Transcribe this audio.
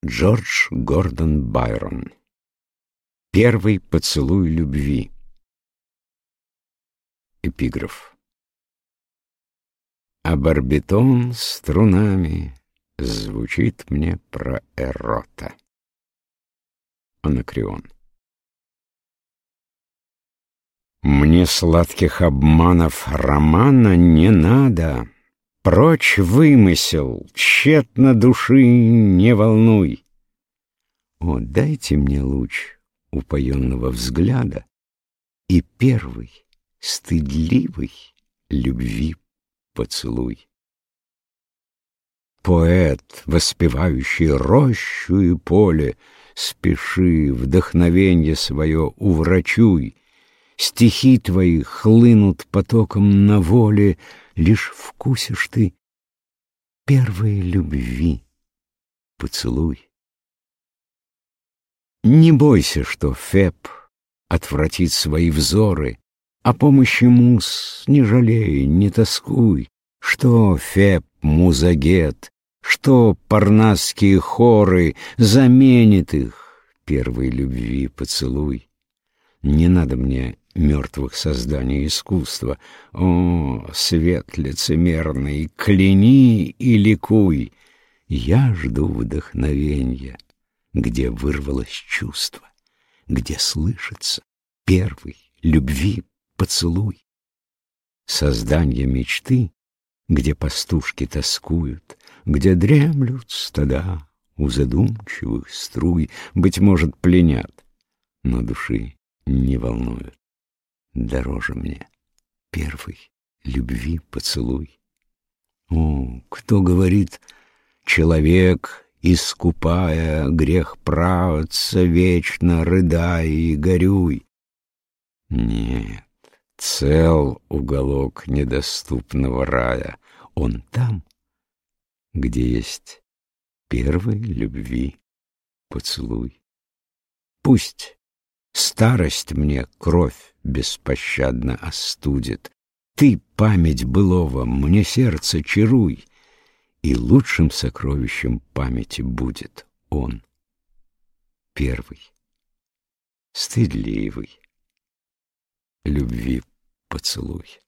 Джордж Гордон Байрон. Первый поцелуй любви. Эпиграф. А барбитон струнами звучит мне про эрота. Анакреон. Мне сладких обманов романа не надо. Прочь вымысел, тщетно души не волнуй. О, дайте мне луч упоенного взгляда и первый, стыдливый любви поцелуй. Поэт, воспевающий рощу и поле, спеши, вдохновенье свое уврачуй. Стихи твои хлынут потоком на воле, лишь вкусишь ты первой любви поцелуй. Не бойся, что Феб отвратит свои взоры, о помощи муз не жалей, не тоскуй. Что Феб, музагет, что парнасские хоры, заменит их первой любви поцелуй. Не надо мне мертвых созданий искусства. О, свет лицемерный, кляни и ликуй. Я жду вдохновенья, где вырвалось чувство, где слышится первый любви поцелуй. Созданье мечты, где пастушки тоскуют, где дремлют стада у задумчивых струй, быть может, пленят, но души не волнуют. Дороже мне первый любви поцелуй. О, кто говорит, человек, искупая грех праотца, вечно рыдай и горюй. Нет, цел уголок недоступного рая. Он там, где есть первой любви поцелуй. Пусть старость мне кровь беспощадно остудит, ты, память былого, мне сердце чаруй, и лучшим сокровищем памяти будет он, первый, стыдливый любви поцелуй.